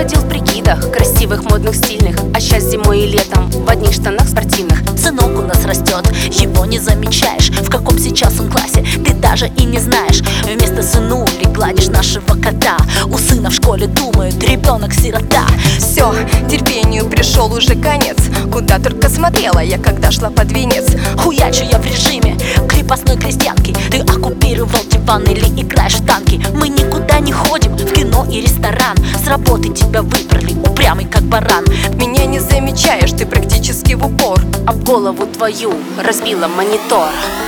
ходил в прикидах, красивых, модных, стильных. А сейчас зимой и летом в одних штанах спортивных. Сынок у нас растет, его не замечаешь. В каком сейчас он классе, ты даже и не знаешь. Вместо сынули гладишь нашего кота. У сына в школе думают, ребенок сирота. Все, терпению пришел уже конец. Куда только смотрела я, когда шла под венец. Хуячу я в режиме крепостной крестьянки. Ты оккупировал диван или играешь в танки. Мы никуда не ходим, в кино и ресторан. С работы тебя выбрали, упрямый как баран. Меня не замечаешь, ты практически в упор. Об голову твою разбила монитор.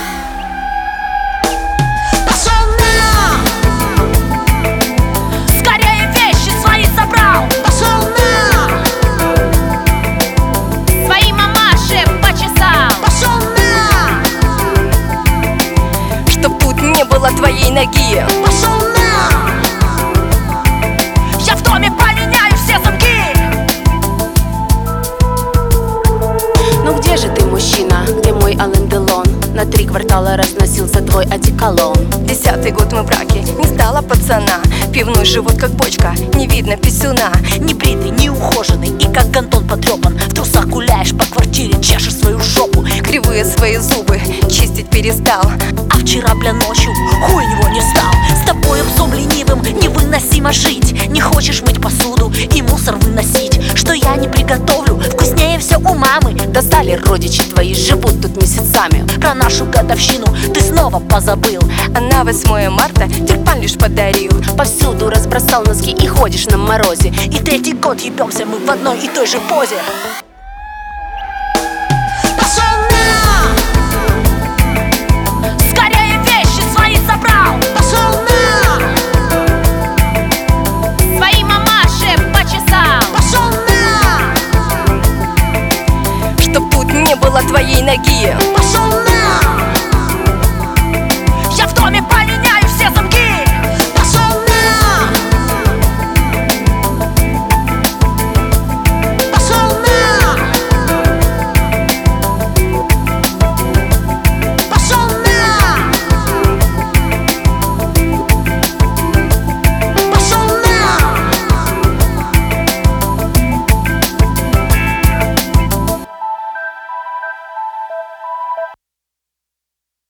Было твоей ноги. Пошел на! Я в доме поменяю все замки. Ну где же ты, мужчина? Где мой Ален Делон? На 3 квартала разносился твой одеколон. 10-й год мы в браке, не стала пацана. Пивной живот как бочка, не видно писюна. Не бритый, не ухоженный и как гандон потрепан. В трусах гуляешь по квартире, чешешь свою жопу. Кривые свои зубы чистить перестал. А вчера, бля, ночью хуй него не встал. С тобой псом ленивым невыносимо жить. Не хочешь мыть посуду и мусор выносить. Что я не приготовлю, вкуснее все у мамы. Достали родичи твои, живут тут месяцами. Про нашу годовщину ты снова позабыл. А на 8 марта тюльпан лишь подарил. Повсюду разбросал носки и ходишь на морозе. И 3-й год ебемся мы в одной и той же позе.